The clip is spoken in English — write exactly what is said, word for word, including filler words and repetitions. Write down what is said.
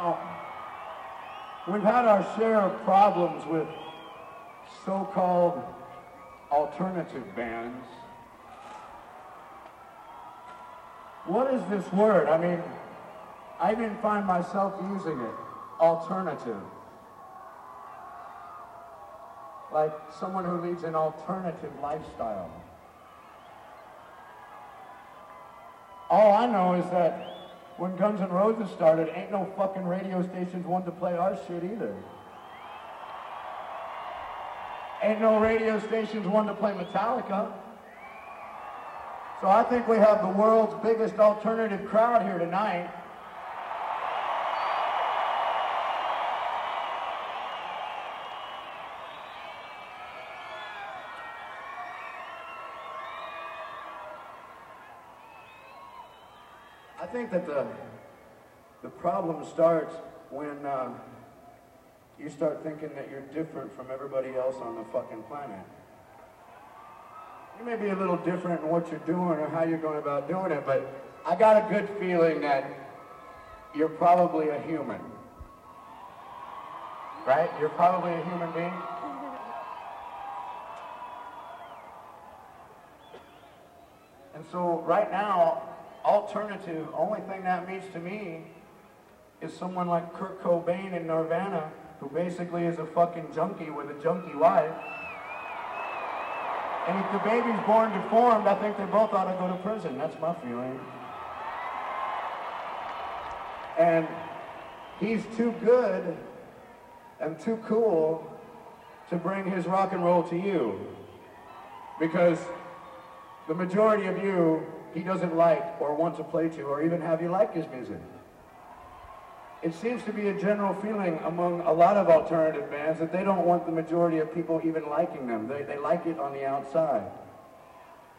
Oh. We've had our share of problems with so-called alternative bands. What is this word? I mean, I didn't find myself using it. Alternative. Like someone who leads an alternative lifestyle. All I know is that when Guns N' Roses started, ain't no fucking radio stations wanted to play our shit either. Ain't no radio stations wanted to play Metallica. So I think we have the world's biggest alternative crowd here tonight. I think that the, the problem starts when uh, you start thinking that you're different from everybody else on the fucking planet. You may be a little different in what you're doing or how you're going about doing it, but I got a good feeling that you're probably a human. Right? You're probably a human being. And so right now, alternative, only thing that means to me is someone like Kurt Cobain in Nirvana, who basically is a fucking junkie with a junkie wife. And if the baby's born deformed, I think they both ought to go to prison. That's my feeling. And he's too good and too cool to bring his rock and roll to you. Because the majority of you, he doesn't like or want to play to or even have you like his music. It seems to be a general feeling among a lot of alternative bands that they don't want the majority of people even liking them. They, they like it on the outside.